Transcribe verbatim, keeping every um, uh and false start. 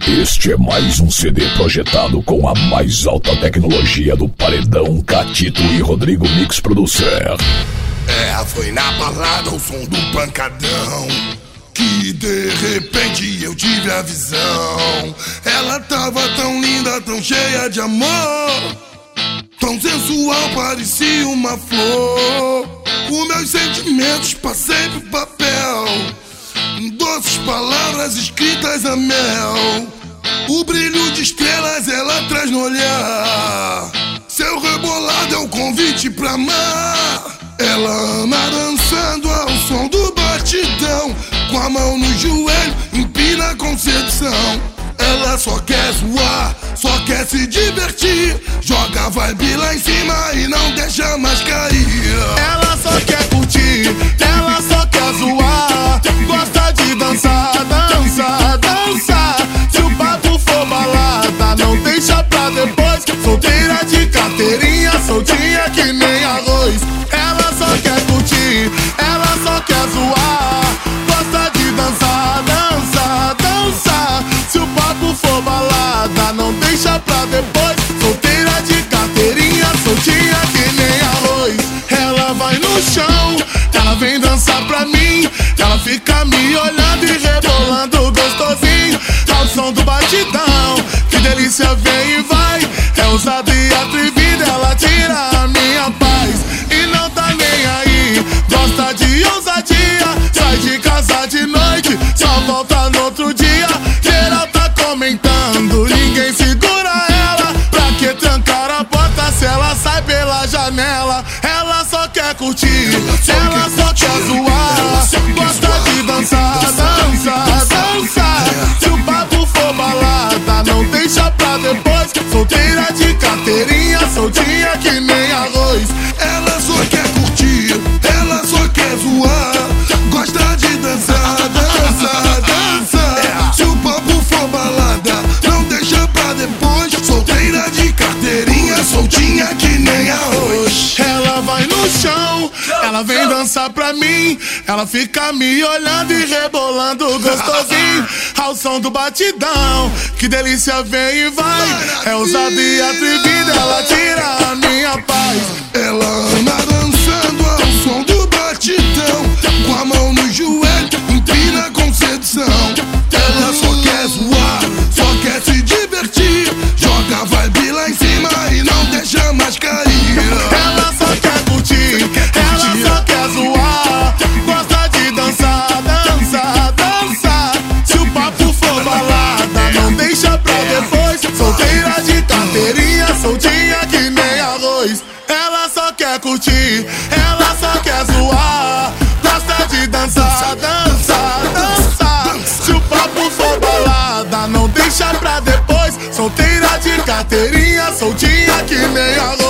Este é mais um C D projetado com a mais alta tecnologia do Paredão, Catito e Rodrigo Mix Producer. É, foi na balada o som do pancadão que de repente eu tive a visão. Ela tava tão linda, tão cheia de amor, tão sensual, parecia uma flor. Os meus sentimentos passei pro papel, doces palavras escritas a mel. O brilho de estrelas ela traz no olhar, seu rebolado é o convite pra amar. Ela ama dançando ao som do batidão, com a mão no joelho, empina com sedução. Ela só quer zoar, só quer se divertir, joga a vibe lá em cima e não deixa mais cair. Ela só quer curtir, ela só quer zoar, gosta de dançar, dançar, dançar. Se o papo for balada, não deixa pra depois. Solteira de carteirinha, soltinha que nem arroz. Ela só quer curtir, ela só quer zoar, gosta de dançar, dançar, dançar. Se o papo for balada, não deixa pra depois. Solteira de carteirinha, soltinha que nem arroz. Ela vai no chão, ela vem dançar pra mim, ela fica me olhando e rebolando gostosinho ao som do batidão. Que delícia, vem e vai, é ousada e atrevida, ela tira a minha paz e não tá nem aí. Gosta de ousadia, sai de casa de noite, só volta no outro dia. Geral tá comentando, ninguém segura ela. Pra que trancar a porta se ela sai pela janela? Ela só quer curtir, ela só quer zoar, gosta de dançar, dançar, dançar. Se o papo for balada, não deixa pra depois. Solteira de carteirinha, soltinha que nem arroz. Ela só quer curtir, ela só quer zoar, gosta de dançar, dançar, dançar. Se o papo for balada, não deixa pra depois. Solteira de carteirinha, soltinha que nem arroz. Ela vai no chão, ela vem dançar pra mim, ela fica me olhando e rebolando gostosinho ao som do batidão. Que delícia, vem e vai, é ousada e atrevida, ela tira a minha paz. Ela ama dançando ao som do batidão, com a mão no joelho, empina com sedução. Ela só quer zoar, só quer se divertir, joga a vibe lá em cima e não deixa mais cair. Ela só quer curtir, ela só quer zoar, gosta de dançar, dançar, dançar. Se o papo for balada, não deixa pra depois. Solteira de carteirinha, soltinha que nem arroz. Ela só quer curtir, ela só quer zoar, gosta de dançar, dançar, dançar. Se o papo for balada, não deixa pra depois. Solteira de carteirinha, soltinha que nem arroz.